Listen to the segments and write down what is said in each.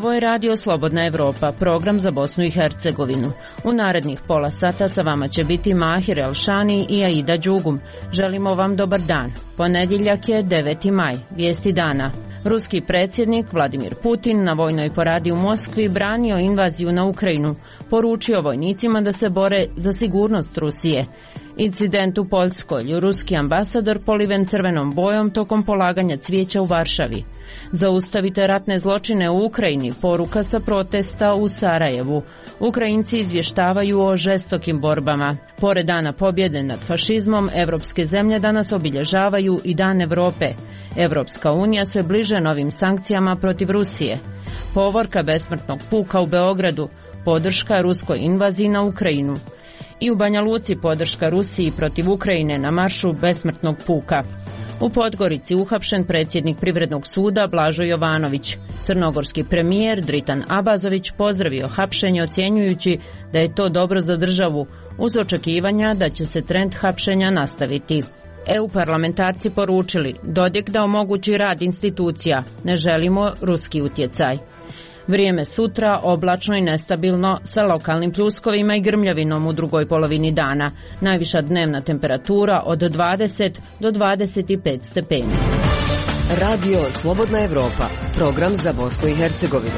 Ovo je Radio Slobodna Evropa, program za Bosnu i Hercegovinu. U narednih pola sata sa vama će biti Mahir Elšani i Aida Đugum. Želimo vam dobar dan. Ponedjeljak je 9. maj, vijesti dana. Ruski predsjednik Vladimir Putin na vojnoj paradi u Moskvi branio invaziju na Ukrajinu, poručio vojnicima da se bore za sigurnost Rusije. Incident u Poljskoj, ruski ambasador poliven crvenom bojom tokom polaganja cvijeća u Varšavi. Zaustavite ratne zločine u Ukrajini, poruka sa protesta u Sarajevu. Ukrajinci izvještavaju o žestokim borbama. Pored dana pobjede nad fašizmom, evropske zemlje danas obilježavaju i Dan Evrope. Evropska unija sve bliže novim sankcijama protiv Rusije. Povorka besmrtnog puka u Beogradu, podrška ruskoj invaziji na Ukrajinu. I u Banja Luci podrška Rusiji protiv Ukrajine na maršu besmrtnog puka. U Podgorici uhapšen predsjednik Privrednog suda Blažo Jovanović. Crnogorski premijer Dritan Abazović pozdravio hapšenje ocjenjujući da je to dobro za državu, uz očekivanja da će se trend hapšenja nastaviti. EU parlamentarci poručili Dodik da omogući rad institucija, ne želimo ruski utjecaj. Vrijeme sutra oblačno i nestabilno sa lokalnim pljuskovima i grmljavinom u drugoj polovini dana. Najviša dnevna temperatura od 20 do 25 stepeni. Radio Slobodna Evropa, program za Bosnu i Hercegovinu.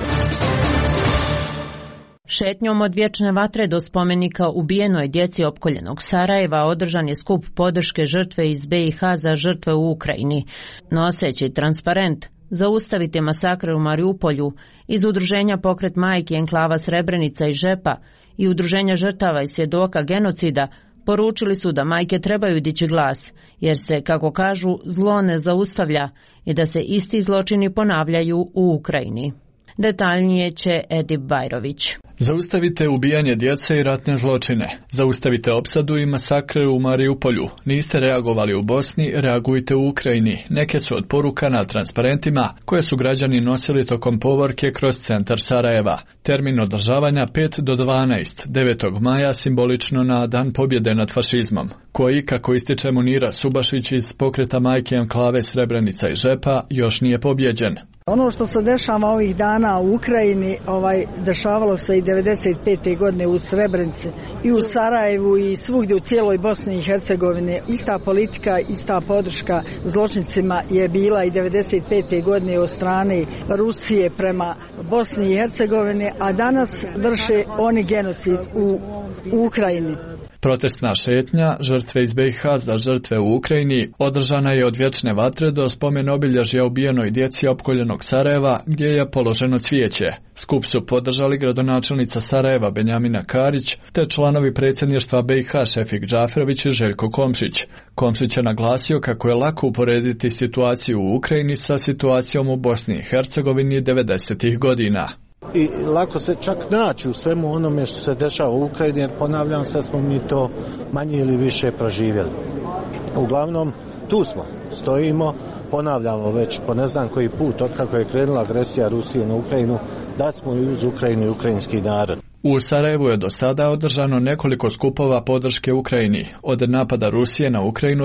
Šetnjom od vječne vatre do spomenika ubijenoj djeci opkoljenog Sarajeva održan je skup podrške žrtve iz BiH za žrtve u Ukrajini. Noseći transparent Zaustavite masakre u Mariupolju iz udruženja Pokret majki enklava Srebrenica i Žepa i udruženja žrtava i svjedoka genocida poručili su da majke trebaju dići glas, jer se, kako kažu, zlo ne zaustavlja i da se isti zločini ponavljaju u Ukrajini. Detaljnije će Edip Bajrović. Zaustavite ubijanje djece i ratne zločine. Zaustavite opsadu i masakre u Mariupolju. Niste reagovali u Bosni, reagujte u Ukrajini. Neke su od poruka na transparentima koje su građani nosili tokom povorke kroz centar Sarajeva. Termin održavanja 5 do 12, 9. maja simbolično na Dan pobjede nad fašizmom, koji, kako ističe Munira Subašić iz Pokreta majke enklave Srebrenica i Žepa, još nije pobjeđen. Ono što se dešava ovih dana u Ukrajini, dešavalo se i 95. godine u Srebrenici i u Sarajevu i svugdje u cijeloj Bosni i Hercegovini. Ista politika, ista podrška zločincima je bila i 95. godine od strane Rusije prema Bosni i Hercegovini, a danas vrše oni genocid u Ukrajini. Protestna šetnja žrtve iz BiH za žrtve u Ukrajini održana je od vječne vatre do spomen obilježja ubijenoj djeci opkoljenog Sarajeva, gdje je položeno cvijeće. Skup su podržali gradonačelnica Sarajeva Benjamina Karić te članovi predsjedništva BiH Šefik Džaferović i Željko Komšić. Komšić je naglasio kako je lako uporediti situaciju u Ukrajini sa situacijom u Bosni i Hercegovini 90. godina. I lako se čak naći u svemu onome što se dešava u Ukrajini, jer ponavljam, sve smo mi to manje ili više proživjeli. Uglavnom, tu smo, stojimo, ponavljamo već po ne znam koji put, otkako je krenula agresija Rusije na Ukrajinu, da smo i uz Ukrajinu i ukrajinski narod. U Sarajevu je do sada održano nekoliko skupova podrške Ukrajini. Od napada Rusije na Ukrajinu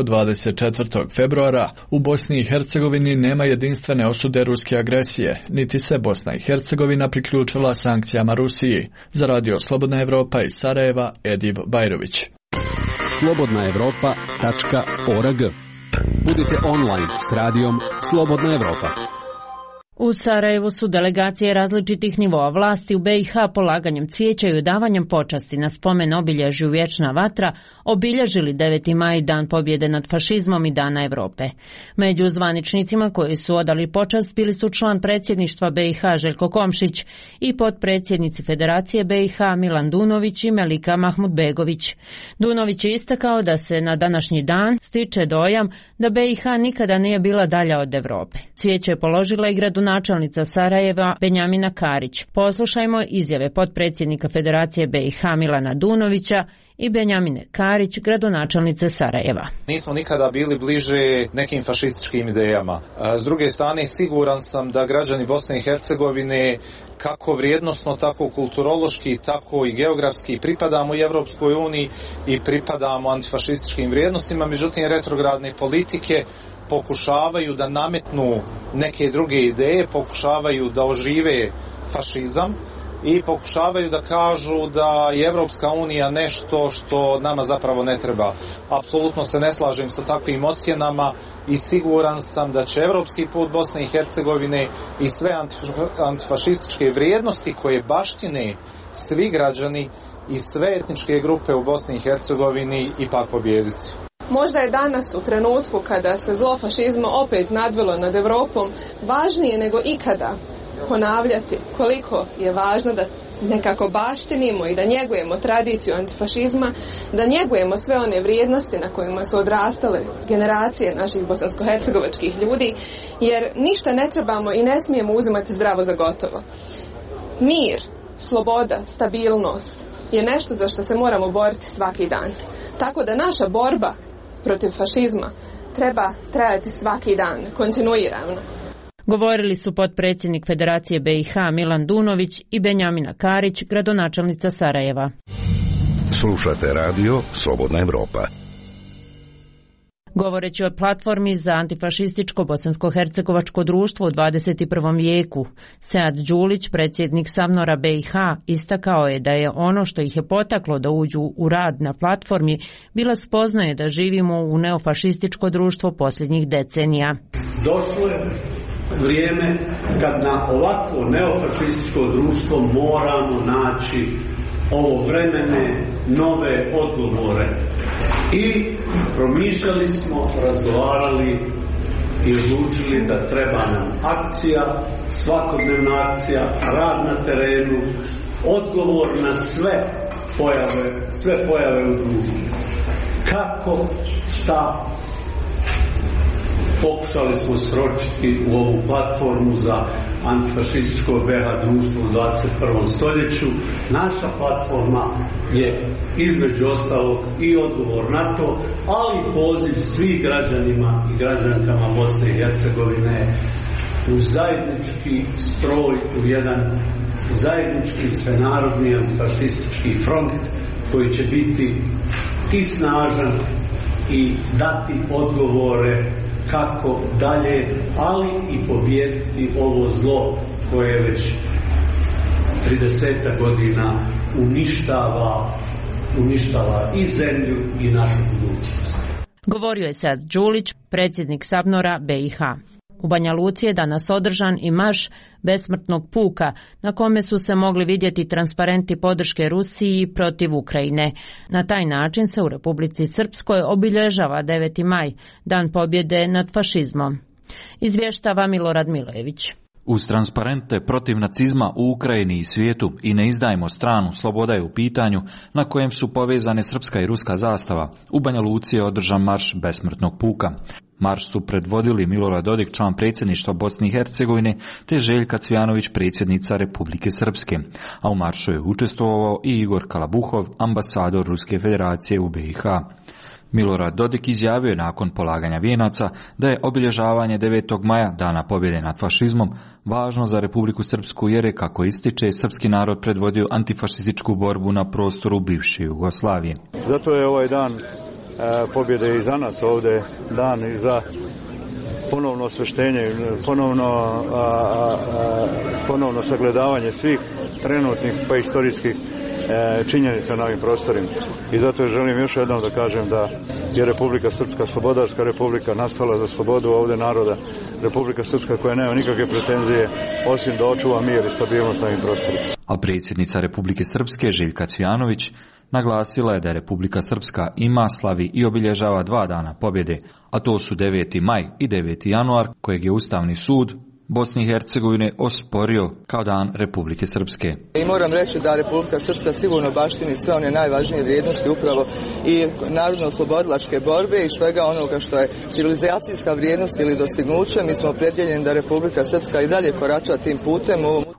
24. februara u Bosni i Hercegovini nema jedinstvene osude ruske agresije, niti se Bosna i Hercegovina priključila sankcijama Rusiji. Za Radio Slobodna Evropa iz Sarajeva, Edip Bajrović. slobodnaevropa.org. Budite online s radijom Slobodna Evropa. U Sarajevu su delegacije različitih nivoa vlasti u BiH polaganjem cvijeća i odavanjem počasti na spomen obilježju Vječna vatra obilježili 9. maj, Dan pobjede nad fašizmom i Dana Evrope. Među zvaničnicima koji su odali počast bili su član predsjedništva BiH Željko Komšić i potpredsjednici Federacije BiH Milan Dunović i Melika Mahmudbegović. Dunović je istakao da se na današnji dan stiče dojam da BiH nikada nije bila dalja od Evrope. Cvijeće je položila i gradonačelnica Sarajeva Benjamina Karić. Poslušajmo izjave potpredsjednika Federacije BiH Milana Dunovića i Benjamine Karić, gradonačelnice Sarajeva. Nismo nikada bili bliže nekim fašističkim idejama. S druge strane, siguran sam da građani Bosne i Hercegovine kako vrijednosno, tako kulturološki, tako i geografski pripadamo i Evropskoj uniji i pripadamo antifašističkim vrijednostima, međutim retrogradne politike pokušavaju da nametnu neke druge ideje, pokušavaju da ožive fašizam i pokušavaju da kažu da je Evropska unija nešto što nama zapravo ne treba. Apsolutno se ne slažem sa takvim ocjenama i siguran sam da će evropski put Bosne i Hercegovine i sve antifašističke vrijednosti koje baštine svi građani i sve etničke grupe u Bosni i Hercegovini ipak pobijediti. Možda je danas u trenutku kada se zlo fašizma opet nadvilo nad Evropom važnije nego ikada ponavljati koliko je važno da nekako baštinimo i da njegujemo tradiciju antifašizma, da njegujemo sve one vrijednosti na kojima su odrastale generacije naših bosansko-hercegovačkih ljudi, jer ništa ne trebamo i ne smijemo uzimati zdravo za gotovo. Mir, sloboda, stabilnost je nešto za što se moramo boriti svaki dan. Tako da naša borba protiv fašizma treba trajati svaki dan, kontinuirano. Govorili su potpredsjednik Federacije BiH Milan Dunović i Benjamina Karić, gradonačelnica Sarajeva. Slušate radio Slobodna Evropa. Govoreći o platformi za antifašističko bosansko-hercegovačko društvo u 21. vijeku, Sead Đulić, predsjednik Savnora BiH, istakao je da je ono što ih je potaklo da uđu u rad na platformi bila spoznaje da živimo u neofašističko društvo posljednjih decenija. Došlo je vrijeme kad na ovakvo neofašističko društvo moramo naći ovovremene nove odgovore. I promišljali smo, razgovarali i odlučili da treba nam akcija, svakodnevna akcija, rad na terenu, odgovor na sve pojave u društvu. Kako, šta, pokušali smo sročiti u ovu platformu za antifašističko BiH društvo u 21. stoljeću. Naša platforma je između ostalog i odgovor na to, ali i poziv svih građanima i građankama Bosne i Hercegovine u zajednički stroj, u jedan zajednički svenarodni antifašistički front koji će biti i snažan i dati odgovore kako dalje, ali i pobijediti ovo zlo koje već 30 godina uništava i zemlju i našu budućnost. Govorio je Sead Đulić, predsjednik Savnora BiH. U Banja Luci je danas održan i marš besmrtnog puka, na kome su se mogli vidjeti transparenti podrške Rusiji protiv Ukrajine. Na taj način se u Republici Srpskoj obilježava 9. maj, dan pobjede nad fašizmom. Izvještava Milorad Milojević. Uz transparente protiv nacizma u Ukrajini i svijetu i ne izdajmo stranu, sloboda je u pitanju, na kojem su povezane srpska i ruska zastava, u Banja Luci je održan marš besmrtnog puka. Marš su predvodili Milorad Dodik, član predsjedništva Bosne i Hercegovine, te Željka Cvijanović, predsjednica Republike Srpske, a u maršu je učestvovao i Igor Kalabuhov, ambasador Ruske federacije u BiH. Milorad Dodik izjavio je nakon polaganja vijenaca da je obilježavanje 9. maja, dana pobjede nad fašizmom, važno za Republiku Srpsku jer je, kako ističe, srpski narod predvodio antifašističku borbu na prostoru bivše Jugoslavije. Zato je ovaj dan pobjede i za nas ovdje, dan i za ponovno osveštenje, ponovno sagledavanje svih trenutnih pa istorijskih činjenica na ovim prostorima. I zato želim još jednom da kažem da je Republika Srpska slobodarska republika, nastala za slobodu ovdje naroda. Republika Srpska koja nema nikakve pretenzije osim da očuva mir i stabilnost na ovim prostorima. A predsjednica Republike Srpske Željka Cvijanović naglasila je da Republika Srpska ima, slavi i obilježava 2 dana pobjede, a to su 9. maj i 9. januar, kojeg je Ustavni sud Bosne i Hercegovine osporio kao dan Republike Srpske. I moram reći da Republika Srpska sigurno baštini sve one najvažnije vrijednosti upravo i narodno-oslobodilačke borbe i svega onoga što je civilizacijska vrijednost ili dostignuće. Mi smo opredjeljeni da Republika Srpska i dalje korača tim putem.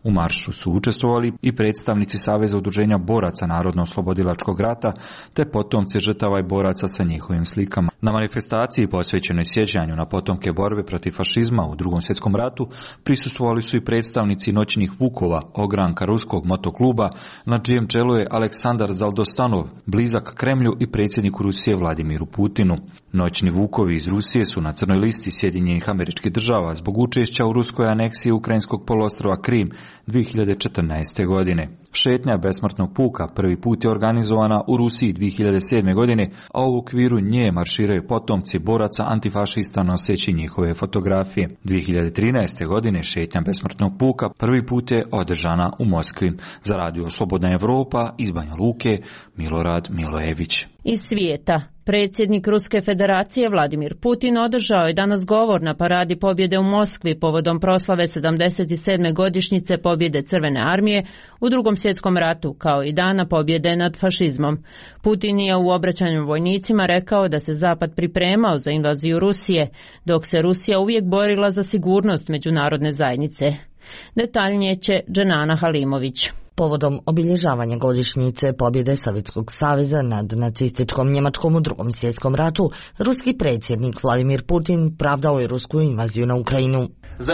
U maršu su učestvovali i predstavnici Saveza udruženja boraca Narodno-oslobodilačkog rata, te potomci žrtava i boraca sa njihovim slikama. Na manifestaciji posvećenoj sjećanju na potomke borbe protiv fašizma u Drugom svjetskom ratu prisustvovali su i predstavnici noćnih vukova, ogranka ruskog motokluba, na čijem čelu je Aleksandar Zaldostanov, blizak Kremlju i predsjedniku Rusije Vladimiru Putinu. Noćni vukovi iz Rusije su na crnoj listi Sjedinjenih Američkih Država zbog učešća u ruskoj aneksiji ukrajinskog poluostrva Krim 2014. godine. Šetnja besmrtnog puka prvi put je organizovana u Rusiji 2007. godine, a u okviru nje marširaju potomci boraca antifašista noseći njihove fotografije. 2013. godine šetnja besmrtnog puka prvi put je održana u Moskvi. Za Radio Slobodna Evropa iz Banja Luke, Milorad Milojević. Iz svijeta. Predsjednik Ruske federacije Vladimir Putin održao je danas govor na paradi pobjede u Moskvi povodom proslave 77. godišnjice pobjede Crvene armije u Drugom svjetskom ratu, kao i dana pobjede nad fašizmom. Putin je u obraćanju vojnicima rekao da se Zapad pripremao za invaziju Rusije, dok se Rusija uvijek borila za sigurnost međunarodne zajednice. Detaljnije će Dženana Halimović. Povodom obilježavanja godišnjice pobjede Sovjetskog saveza nad nacističkom Njemačkom u Drugom svjetskom ratu, ruski predsjednik Vladimir Putin pravdao je rusku invaziju na Ukrajinu.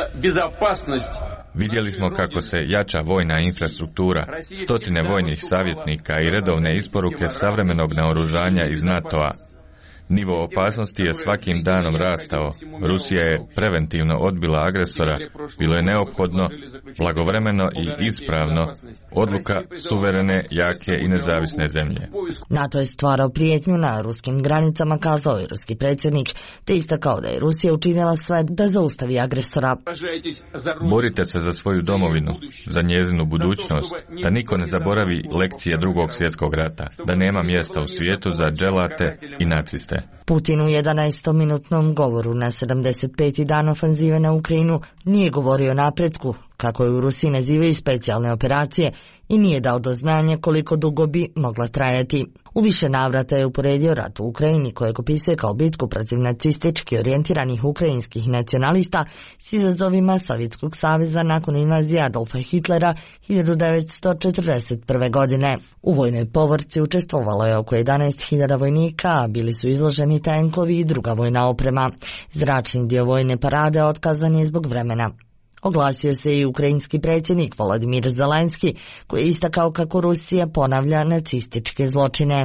Vidjeli smo kako se jača vojna infrastruktura, stotine vojnih savjetnika i redovne isporuke savremenog naoružanja iz NATO-a. Nivo opasnosti je svakim danom rastao. Rusija je preventivno odbila agresora. Bilo je neophodno, blagovremeno i ispravno, odluka suverene, jake i nezavisne zemlje. NATO je stvarao prijetnju na ruskim granicama, kazao je ruski predsjednik, te istakao da je Rusija učinila sve da zaustavi agresora. Borite se za svoju domovinu, za njezinu budućnost, da niko ne zaboravi lekcije Drugog svjetskog rata, da nema mjesta u svijetu za dželate i naciste. Putin u 11-minutnom govoru na 75. dan ofanzive na Ukrajinu nije govorio o napretku, kako je u Rusiji nazivaju specijalne operacije, i nije dao do znanja koliko dugo bi mogla trajati. U više navrata je uporedio rat u Ukrajini, kojeg opisuje kao bitku protiv nacistički orijentiranih ukrajinskih nacionalista s izazovima Sovjetskog saveza nakon invazije Adolfa Hitlera 1941. godine. U vojnoj povorci učestvovalo je oko 11.000 vojnika, a bili su izloženi tenkovi i druga vojna oprema. Zračni dio vojne parade otkazan je zbog vremena. Oglasio se i ukrajinski predsjednik Volodimir Zelenski, koji je istakao kako Rusija ponavlja nacističke zločine.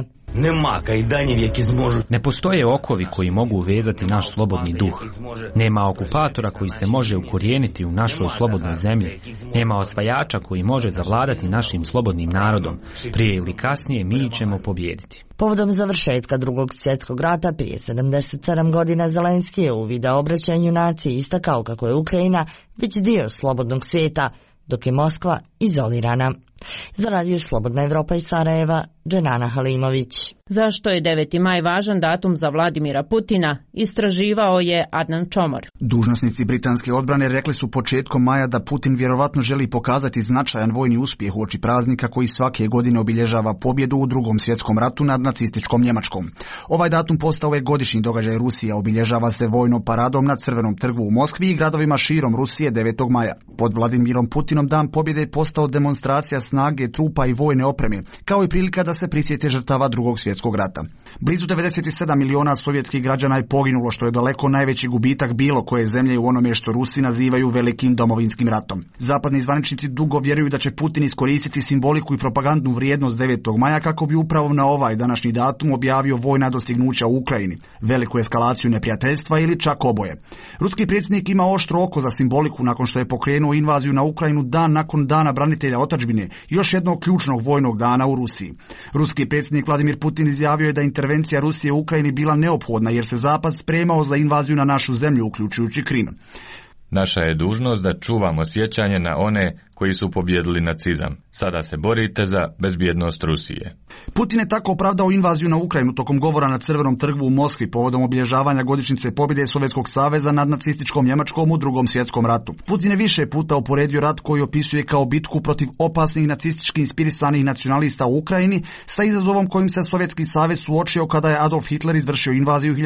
Ne postoje okovi koji mogu uvezati naš slobodni duh. Nema okupatora koji se može ukorijeniti u našoj slobodnoj zemlji. Nema osvajača koji može zavladati našim slobodnim narodom. Prije ili kasnije mi ćemo pobijediti. Povodom završetka Drugog svjetskog rata prije 77 godina Zelenski je u video obraćanju naciji istakao kako je Ukrajina već dio slobodnog svijeta, dok je Moskva izolirana. Za Radio Slobodna Evropa iz Sarajeva, Dženana Halimović. Zašto je 9. maj važan datum za Vladimira Putina, istraživao je Adnan Čomor. Dužnosnici britanske odbrane rekli su početkom maja da Putin vjerovatno želi pokazati značajan vojni uspjeh uoči praznika koji svake godine obilježava pobjedu u Drugom svjetskom ratu nad nacističkom Njemačkom. Ovaj datum postao je godišnji događaj Rusije, obilježava se vojnom paradom na Crvenom trgu u Moskvi i gradovima širom Rusije 9. maja. Pod Vladimirom Putinom dan pobjede je postao demonstracija snage, trupa i vojne opreme, kao i prilika da se prisjete žrtava Drugog svjetskog rata. Blizu 97 miliona sovjetskih građana je poginulo, što je daleko najveći gubitak bilo koje zemlje u onome što Rusi nazivaju velikim domovinskim ratom. Zapadni zvaničnici dugo vjeruju da će Putin iskoristiti simboliku i propagandnu vrijednost 9. maja kako bi upravo na ovaj današnji datum objavio vojna dostignuća u Ukrajini, veliku eskalaciju neprijateljstva ili čak oboje. Ruski predsjednik ima oštro oko za simboliku nakon što je pokrenuo invaziju na Ukrajinu dan nakon Dana branitelja otadžbine, još jednog ključnog vojnog dana u Rusiji. Ruski predsjednik Vladimir Putin izjavio je da intervencija Rusije u Ukrajini bila neophodna jer se Zapad spremao za invaziju na našu zemlju, uključujući Krim. Naša je dužnost da čuvamo sjećanje na one koji su pobjedili nacizam. Sada se borite za bezbjednost Rusije. Putin je tako opravdao invaziju na Ukrajinu tokom govora na Crvenom trgu u Moskvi povodom obilježavanja godišnjice pobjede Sovjetskog saveza nad nacističkom Njemačkom u Drugom svjetskom ratu. Putin je više puta uporedio rat koji opisuje kao bitku protiv opasnih nacistički inspirisanih nacionalista u Ukrajini sa izazovom kojim se Sovjetski savez suočio kada je Adolf Hitler izvršio invaziju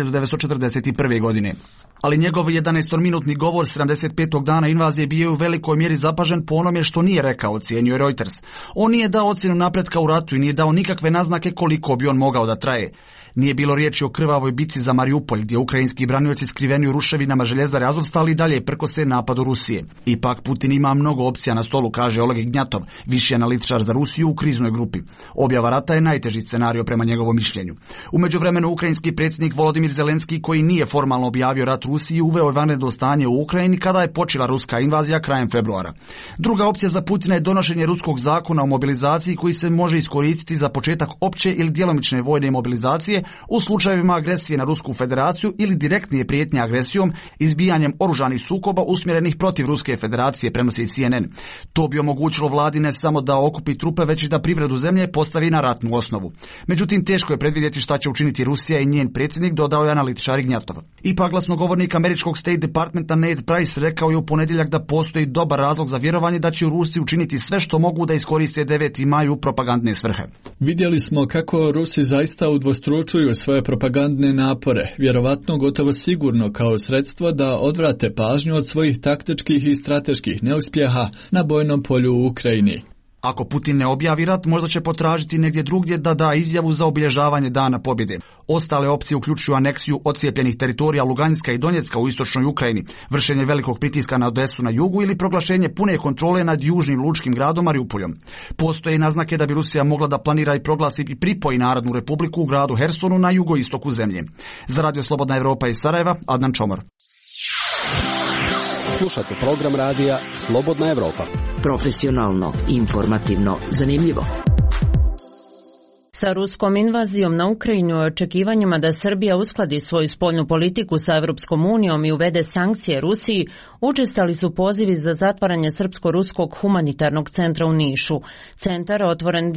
1941. godine. Ali njegov 11-minutni govor 75. dana invazije bio je u velikoj mjeri zapažen po onome što nije rekao, ocijenio je Reuters. On nije dao ocjenu napretka u ratu i nije dao nikakve naznake koliko bi on mogao da traje. Nije bilo riječi o krvavoj bici za Mariupolj, gdje ukrajinski branioci skriveni u ruševinama željezare Azovstali i dalje prkose napadu Rusije. Ipak Putin ima mnogo opcija na stolu, kaže Oleg Ignjatov, viši analitičar za Rusiju u kriznoj grupi. Objava rata je najteži scenario prema njegovom mišljenju. U međuvremenu ukrajinski predsjednik Volodimir Zelenski, koji nije formalno objavio rat Rusiji, uveo je vanredno stanje u Ukrajini kada je počela ruska invazija krajem februara. Druga opcija za Putina je donošenje ruskog zakona o mobilizaciji koji se može iskoristiti za početak opće ili djelomične vojne mobilizacije u slučajevima agresije na Rusku federaciju ili direktnije prijetnje agresijom, izbijanjem oružanih sukoba usmjerenih protiv Ruske federacije, prenosi CNN. To bi omogućilo vladi ne samo da okupi trupe, već i da privredu zemlje postavi na ratnu osnovu. Međutim, teško je predvidjeti šta će učiniti Rusija i njen predsjednik, dodao je analitičar Ignjatov. Ipak glasnogovornik američkog State Departmenta Ned Price rekao je u ponedjeljak da postoji dobar razlog za vjerovanje da će u Rusiji učiniti sve što mogu da iskoriste 9. maj u propagandne svrhe. Vidjeli smo kako Rusi zaista udvostručuju svoje propagandne napore, vjerovatno gotovo sigurno kao sredstvo da odvrate pažnju od svojih taktičkih i strateških neuspjeha na bojnom polju u Ukrajini. Ako Putin ne objavi rat, možda će potražiti negdje drugdje da da izjavu za obilježavanje Dana pobjede. Ostale opcije uključuju aneksiju ocijepljenih teritorija Luganska i Donjecka u istočnoj Ukrajini, vršenje velikog pritiska na Odesu na jugu ili proglašenje pune kontrole nad južnim lučkim gradom Mariupoljom. Postoje i naznake da bi Rusija mogla da planira i proglasi i pripoji Narodnu republiku u gradu Hersonu na jugoistoku zemlje. Za Radio Slobodna Evropa iz Sarajeva, Adnan Čomor. Slušate program radija Slobodna Evropa. Profesionalno, informativno, zanimljivo. Sa ruskom invazijom na Ukrajinu i očekivanjima da Srbija uskladi svoju spoljnu politiku sa Evropskom unijom i uvede sankcije Rusiji, učestali su pozivi za zatvaranje Srpsko-ruskog humanitarnog centra u Nišu. Centar, otvoren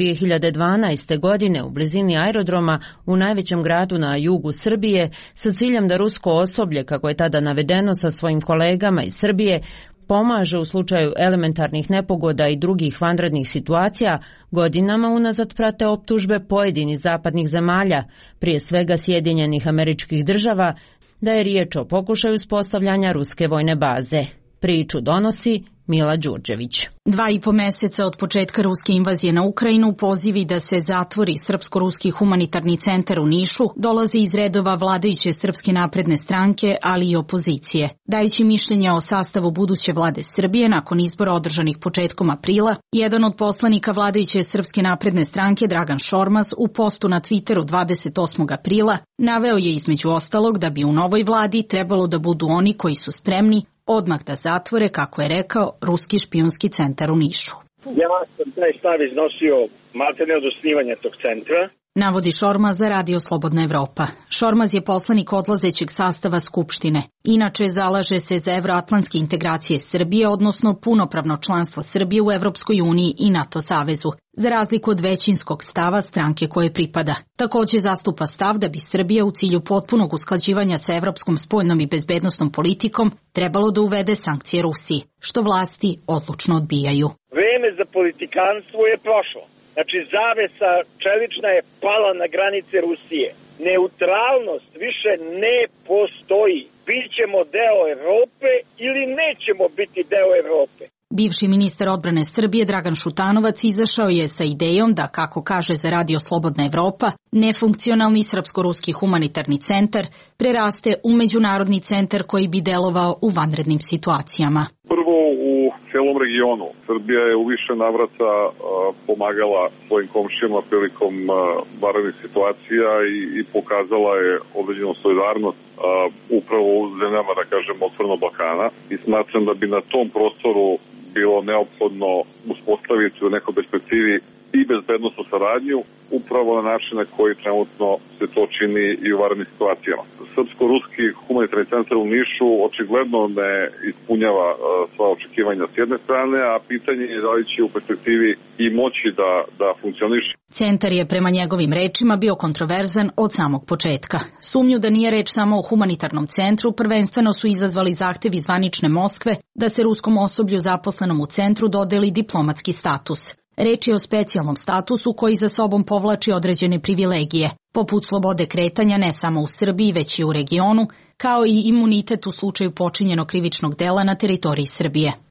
2012. godine u blizini aerodroma u najvećem gradu na jugu Srbije, sa ciljem da rusko osoblje, kako je tada navedeno sa svojim kolegama iz Srbije, pomaže u slučaju elementarnih nepogoda i drugih vanrednih situacija, godinama unazad prate optužbe pojedinih zapadnih zemalja, prije svega Sjedinjenih Američkih Država, da je riječ o pokušaju uspostavljanja ruske vojne baze. Priču donosi Mila Đurđević. 2,5 mjeseca od početka ruske invazije na Ukrajinu pozivi da se zatvori Srpsko-ruski humanitarni centar u Nišu dolazi iz redova vladajuće Srpske napredne stranke, ali i opozicije. Dajući mišljenje o sastavu buduće vlade Srbije nakon izbora održanih početkom aprila, jedan od poslanika vladajuće Srpske napredne stranke, Dragan Šormaz, u postu na Twitteru 28. aprila naveo je između ostalog da bi u novoj vladi trebalo da budu oni koji su spremni odmah da zatvore, kako je rekao, ruski špijunski centar u Nišu. Ja sam taj stav iznosio maltene od osnivanja tog centra. Navodi Šormaz za Radio Slobodna Evropa. Šormaz je poslanik odlazećeg sastava Skupštine. Inače, zalaže se za evroatlantske integracije Srbije, odnosno punopravno članstvo Srbije u Evropskoj uniji i NATO savezu, za razliku od većinskog stava stranke koje pripada. Također zastupa stav da bi Srbija u cilju potpunog usklađivanja sa evropskom spoljnom i bezbednosnom politikom trebalo da uvede sankcije Rusiji, što vlasti odlučno odbijaju. Vreme za politikanstvo je prošlo. Znači, zavesa čelična je pala na granice Rusije. Neutralnost više ne postoji. Bićemo deo Evrope ili nećemo biti deo Evrope. Bivši ministar odbrane Srbije Dragan Šutanovac izašao je sa idejom da, kako kaže za Radio Slobodna Evropa, nefunkcionalni srpsko-ruski humanitarni centar preraste u međunarodni centar koji bi delovao u vanrednim situacijama. Prvo, u celom regionu Srbija je u više navrata pomagala svojim komšijama prilikom vanrednih situacija i pokazala je određenu solidarnost upravo u zemljama, da kažem, otvorenog Balkana, i smatram da bi na tom prostoru bilo neophodno uspostaviti u nekoj perspektivi i bezbednosnu saradnju upravo na način na koji trenutno se to čini i u vanrednim situacijama. Srpsko-ruski humanitarni centar u Nišu očigledno ne ispunjava sva očekivanja s jedne strane, a pitanje je da li će u perspektivi i moći da funkcioniše. Centar je prema njegovim rečima bio kontroverzan od samog početka. Sumnju da nije reč samo o humanitarnom centru prvenstveno su izazvali zahtevi zvanične Moskve da se ruskom osoblju zaposlenom u centru dodeli diplomatski status. Reč je o specijalnom statusu koji za sobom povlači određene privilegije, poput slobode kretanja ne samo u Srbiji već i u regionu, kao i imunitet u slučaju počinjenog krivičnog dela na teritoriji Srbije.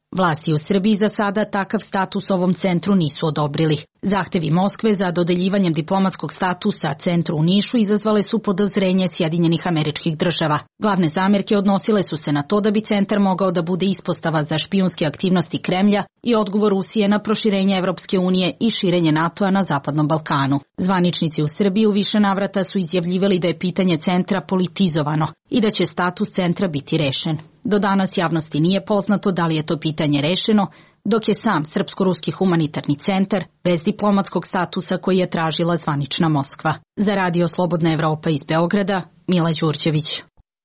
Vlasti u Srbiji za sada takav status ovom centru nisu odobrili. Zahtevi Moskve za dodeljivanjem diplomatskog statusa centru u Nišu izazvale su podozrenje Sjedinjenih Američkih Država. Glavne zamerke odnosile su se na to da bi centar mogao da bude ispostava za špijunske aktivnosti Kremlja i odgovor Rusije na proširenje Evropske unije i širenje NATO-a na Zapadnom Balkanu. Zvaničnici u Srbiji u više navrata su izjavljivali da je pitanje centra politizovano i da će status centra biti rešen. Do danas javnosti nije poznato da li je to pitanje rešeno, dok je sam Srpsko-ruski humanitarni centar bez diplomatskog statusa koji je tražila zvanična Moskva. Za Radio Slobodna Evropa iz Beograda, Mila Đurđević.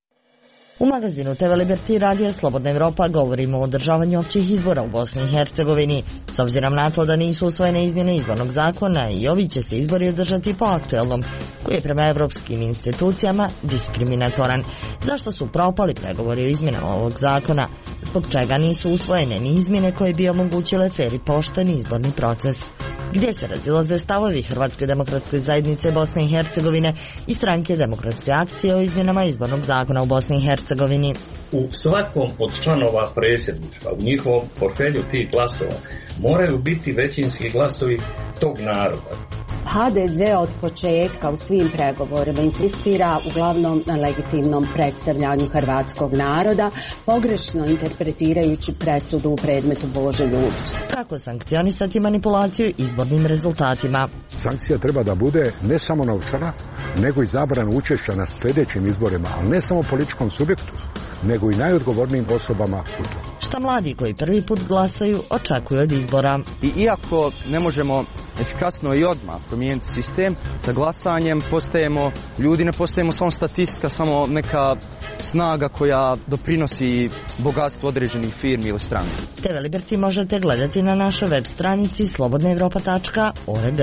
U magazinu TV Liberty Radija Slobodna Evropa govorimo o održavanju općih izbora u Bosni i Hercegovini. S obzirom na to da nisu usvojene izmjene izbornog zakona i ovi će se izbori održati po aktuelnom, koji je prema evropskim institucijama diskriminatoran. Zašto su propali pregovori o izmjenama ovog zakona? Zbog čega nisu usvojene ni izmjene koje bi omogućile fer i pošten izborni proces? Gdje se razilaze stavovi Hrvatske demokratske zajednice Bosne i Hercegovine i Stranke demokratske akcije o izmjenama izbornog zakona u Bosni i Hercegovini? U svakom od članova predsjedništva, u njihovom portfelju tih glasova, moraju biti većinski glasovi tog naroda. HDZ od početka u svim pregovorima insistira uglavnom na legitimnom predstavljanju hrvatskog naroda, pogrešno interpretirajući presudu u predmetu Bože Ljubića. Kako sankcionisati manipulaciju izbornim rezultatima? Sankcija treba da bude ne samo novčana, nego i zabrana učešća na sljedećim izborima, ali ne samo političkom subjektu, nego i najodgovornijim osobama u to. Šta mladi koji prvi put glasaju očekuju od izbora? I iako ne možemo efikasno i odmah promijeniti sistem, sa glasanjem postajemo ljudi, ne postajemo samo statistika, samo neka snaga koja doprinosi bogatstvu određenih firmi ili stranki. TV Liberty možete gledati na našoj web stranici slobodnaevropa.org.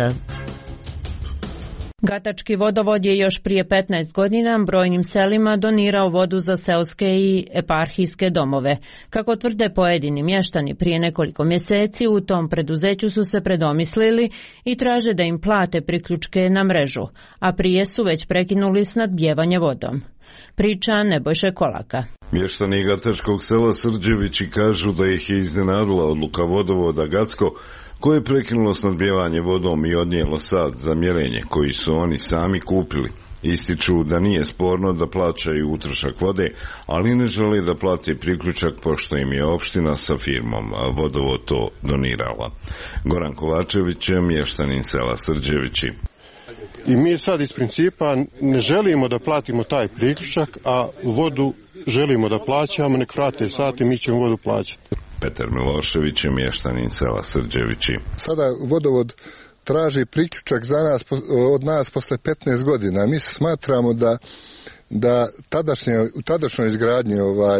Gatački vodovod je još prije 15 godina brojnim selima donirao vodu za seoske i eparhijske domove. Kako tvrde pojedini mještani, prije nekoliko mjeseci u tom preduzeću su se predomislili i traže da im plate priključke na mrežu, a prije su već prekinuli snabdijevanje vodom. Priča Nebojše Kolaka. Mještani gatačkog sela Srđevići kažu da ih je iznenadila odluka vodovoda Gacko, koje je prekinulo snabdijevanje vodom i odnijelo sad za mjerenje koji su oni sami kupili. Ističu da nije sporno da plaćaju utrošak vode, ali ne žele da plate priključak pošto im je opština sa firmom vodovod to donirala. Goran Kovačević je mještanin sela Srđevići. I mi sad iz principa ne želimo da platimo taj priključak, a vodu želimo da plaćamo, nek vrate sati, mi ćemo vodu plaćati. Petar Milošević je mještanin sela Srđevići. Sada vodovod traži priključak za nas, od nas posle 15 godina. Mi smatramo da u tadašnjoj izgradnji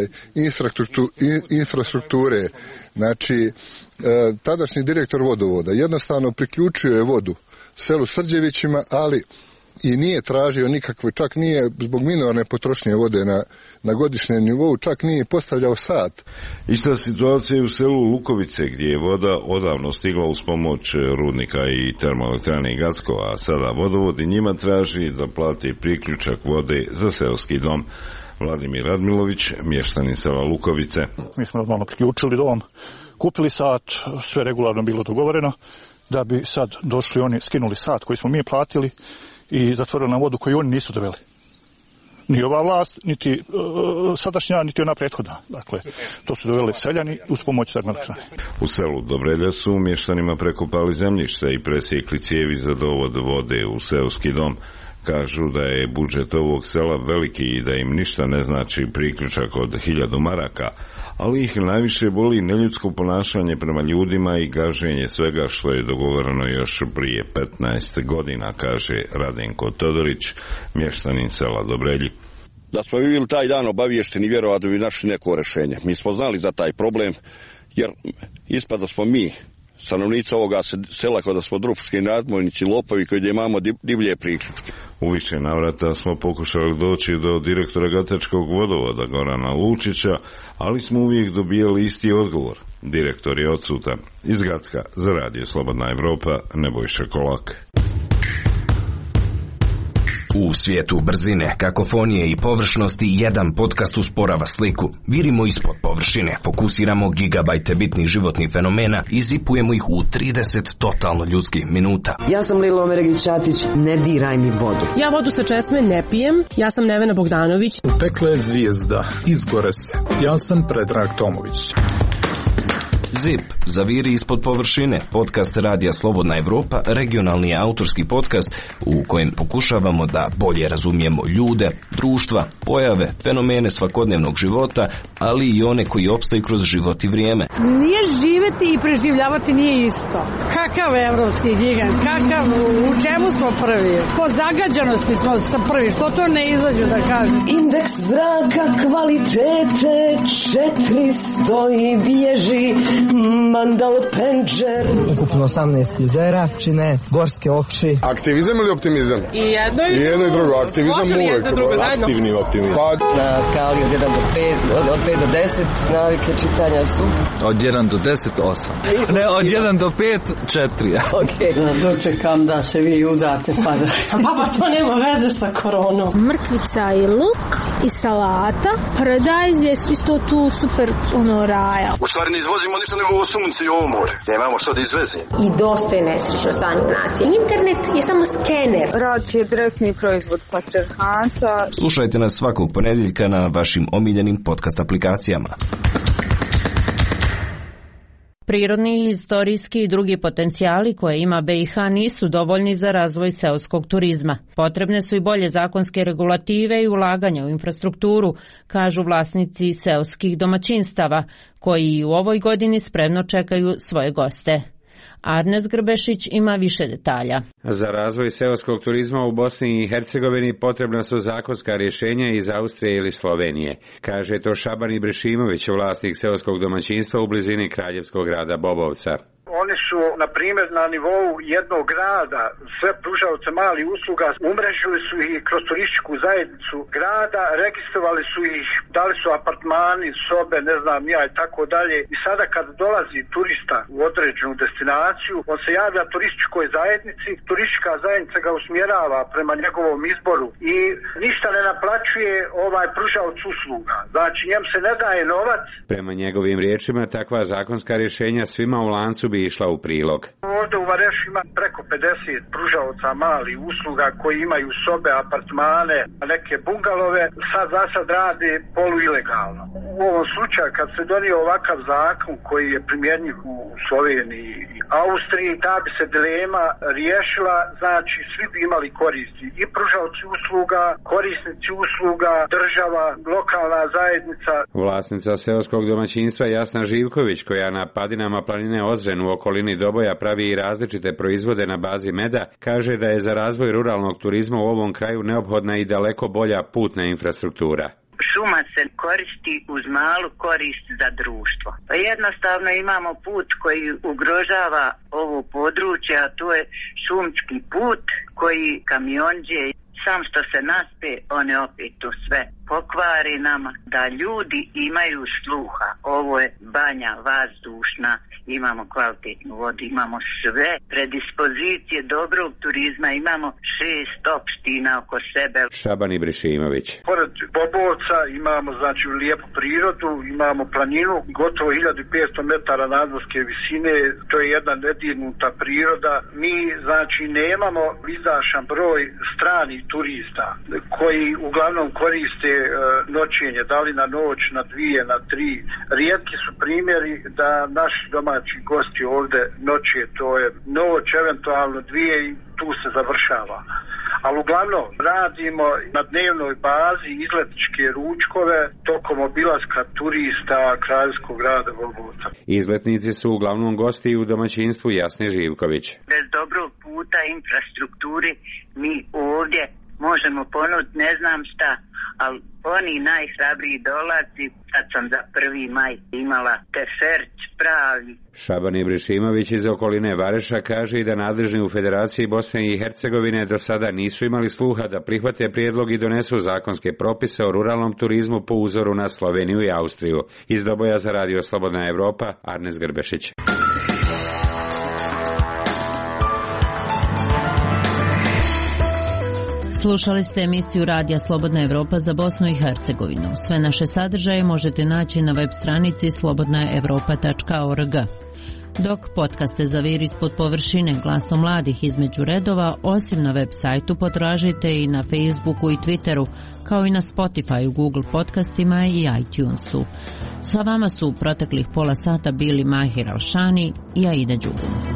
infrastrukture, znači tadašnji direktor vodovoda jednostavno priključio je vodu selu Srđevićima, ali i nije tražio nikakve, čak nije zbog minorne potrošnje vode na godišnjem nivou, čak nije postavljao sat. Ista situacija je u selu Lukovice, gdje je voda odavno stigla uz pomoć rudnika i termoelektrane Gacko, a sada vodovod i njima traži da plati priključak vode za seoski dom. Vladimir Radmilović, mještanin sela Lukovice. Mi smo normalno priključili dom, kupili sat, sve regularno bilo dogovoreno, da bi sad došli oni, skinuli sat koji smo mi platili i zatvorili nam vodu koju oni nisu doveli. Ni ova vlast, niti sadašnja, niti ona prethodna. Dakle, to su doveli seljani uz pomoć termoelektrane. U selu Dobrelja su mještanima prekopali zemljište i presjekli cijevi za dovod vode u seoski dom. Kažu da je budžet ovog sela veliki i da im ništa ne znači priključak od 1000 maraka, ali ih najviše boli neljudsko ponašanje prema ljudima i gaženje svega što je dogovoreno još prije 15 godina, kaže Radenko Todorić, mještanin sela Dobrelji. Da smo bili taj dan obaviješteni, vjerovatno bi našli neko rješenje. Mi smo znali za taj problem, jer ispada smo mi, stanovnici ovoga sela, kada smo drupski nadmojnici, lopovi koji imamo divlje priključke. U više navrata smo pokušali doći do direktora Gatačkog vodovoda Gorana Lučića, ali smo uvijek dobijali isti odgovor. Direktor je odsutan. Iz Gacka za Radio Slobodna Evropa, Nebojša Kolak. U svijetu brzine, kakofonije i površnosti jedan podcast usporava sliku. Virimo ispod površine, fokusiramo gigabajte bitnih životnih fenomena i zipujemo ih u 30 totalno ljudskih minuta. Ja sam Lilo Meregić-Ćatić, ne diraj mi vodu. Ja vodu sa česme ne pijem, ja sam Nevena Bogdanović. Pekla je zvijezda, izgore se. Ja sam Predrag Tomović. ZIP, zaviri ispod površine, podcast Radija Slobodna Evropa, regionalni autorski podcast u kojem pokušavamo da bolje razumijemo ljude, društva, pojave, fenomene svakodnevnog života, ali i one koji opstaju kroz život i vrijeme. Nije živeti i preživljavati nije isto. Kakav evropski gigant, kakav, u čemu smo prvi? Po zagađanosti smo prvi, što to ne izađu da kažem? Indeks zraka kvalitete 400 i bježi Mandal Penđer. Ukupno 18 jezera čine gorske oči. Aktivizam ili optimizam? I jedno i drugo. Aktivizam uvek. Aktivni optimizam. Na skali od 1 do 5, od 5 do 10 navike čitanja su? Od 1 do 10, 8. Ne, od 1 do 5, 4. Ok. Dočekam da se vi udate pa da... Pa to nema veze sa koronom. Mrkvica i luk i salata. Paradajz je isto tu super raja. U stvari ne izvozimo ništa nego ovo sunce i ovo more. Nemamo što da izvezimo. I dosta je nesrećno stanje nacije. Internet je samo skener. Rad je direktni proizvod patrijarhata. Slušajte nas svakog ponedjeljka na vašim omiljenim podcast aplikacijama. Prirodni, historijski i drugi potencijali koje ima BiH nisu dovoljni za razvoj seoskog turizma. Potrebne su i bolje zakonske regulative i ulaganja u infrastrukturu, kažu vlasnici seoskih domaćinstava, koji u ovoj godini spremno čekaju svoje goste. Arnes Grbešić ima više detalja. Za razvoj seoskog turizma u Bosni i Hercegovini potrebna su zakonska rješenja iz Austrije ili Slovenije, kaže to Šaban Ibrešimović, vlasnik seoskog domaćinstva u blizini kraljevskog grada Bobovca. Oni su, na primjer, na nivou jednog grada, sve pružaoce malih usluga, umrežili su ih kroz turističku zajednicu grada, registrovali su ih, dali su apartmani, sobe, ne znam ja i tako dalje. I sada kad dolazi turista u određenu destinaciju, on se javlja turističkoj zajednici, turistička zajednica ga usmjerava prema njegovom izboru i ništa ne naplaćuje pružaoc usluga. Znači, njem se ne daje novac. Prema njegovim riječima, takva zakonska rješenja svima u lancu bi išla u prilog. Ovdje u Varešu ima preko 50 pružaoca malih usluga koji imaju sobe, apartmane, neke bungalove, za sad rade poluilegalno. U ovom slučaju kad se donio ovakav zakon koji je primjenjiv u Sloveniji i Austriji, ta bi se dilema riješila, znači svi bi imali koristi. I pružaoci usluga, korisnici usluga, država, lokalna zajednica. Vlasnica seoskog domaćinstva Jasna Živković, koja na padinama planine Ozren u okolini Doboja pravi i različite proizvode na bazi meda, kaže da je za razvoj ruralnog turizma u ovom kraju neophodna i daleko bolja putna infrastruktura. Šuma se koristi uz malu korist za društvo. Pa jednostavno imamo put koji ugrožava ovo područje, a to je šumski put koji kamionđe sam što se naspe, one opet to sve pokvari nama, da ljudi imaju sluha. Ovo je banja vazdušna, imamo kvalitetnu vodu, imamo sve predispozicije dobrog turizma, imamo 6 opština oko sebe. Šaban Ibrešimović. Pored Bobovca imamo znači lijepu prirodu, imamo planinu, gotovo 1500 metara nadmorske visine, to je jedna nedirnuta priroda. Mi znači nemamo vizašan broj stranih turista koji uglavnom koriste noćenje, da li na noć, na 2, na 3. Rijetki su primjeri da naši domaći gosti ovdje noće, to je noć, eventualno 2 i tu se završava. Ali uglavnom radimo na dnevnoj bazi izletničke ručkove tokom obilaska turista kraljevskog grada Bobovca. Izletnici su uglavnom gosti u domaćinstvu Jasne Živković. Bez dobrog puta infrastrukturi mi ovdje možemo ponuditi ne znam šta, ali oni najhrabriji dolazi, sad sam za 1. maj imala teferć pravi. Šaban Ibrešimović iz okoline Vareša kaže i da nadležni u Federaciji Bosne i Hercegovine do sada nisu imali sluha da prihvate prijedlog i donesu zakonske propise o ruralnom turizmu po uzoru na Sloveniju i Austriju. Iz Doboja za Radio Slobodna Evropa, Arnes Grbešić. Slušali ste emisiju Radija Slobodna Evropa za Bosnu i Hercegovinu. Sve naše sadržaje možete naći na web stranici slobodnaevropa.org. Dok podcaste Zaviri ispod površine, glasom mladih između redova, osim na web sajtu potražite i na Facebooku i Twitteru, kao i na Spotify, Google podcastima i iTunesu. Sa vama su u proteklih pola sata bili Mahir Alšani i Aida Đugum.